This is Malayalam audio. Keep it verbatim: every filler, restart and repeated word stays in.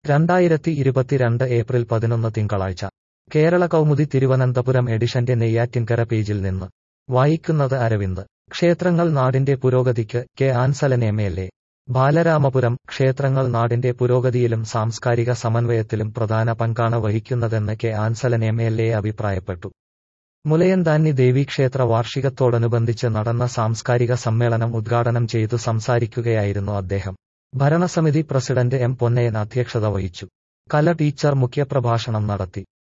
രണ്ടായിരത്തി ഇരുപത്തിരണ്ട് ഏപ്രിൽ പതിനൊന്ന് തിങ്കളാഴ്ച കേരള കൗമുദി തിരുവനന്തപുരം എഡിഷന്റെ നെയ്യാറ്റിൻകര പേജിൽ നിന്ന് വായിക്കുന്നത് അരവിന്ദ്. ക്ഷേത്രങ്ങൾ നാടിന്റെ പുരോഗതിക്ക് K Ansalan M L A. Balaramapuram. ക്ഷേത്രങ്ങൾ നാടിന്റെ പുരോഗതിയിലും സാംസ്കാരിക സമന്വയത്തിലും പ്രധാന പങ്കാണ് വഹിക്കുന്നതെന്ന് K Ansalan M L A അഭിപ്രായപ്പെട്ടു. മുലയന്താന്നി ദേവീക്ഷേത്ര വാർഷികത്തോടനുബന്ധിച്ച് നടന്ന സാംസ്കാരിക സമ്മേളനം ഉദ്ഘാടനം ചെയ്തു സംസാരിക്കുകയായിരുന്നു അദ്ദേഹം. ഭരണസമിതി പ്രസിഡന്റ് എം പൊന്നയൻ അധ്യക്ഷത വഹിച്ചു. കല ടീച്ചർ മുഖ്യപ്രഭാഷണം നടത്തി.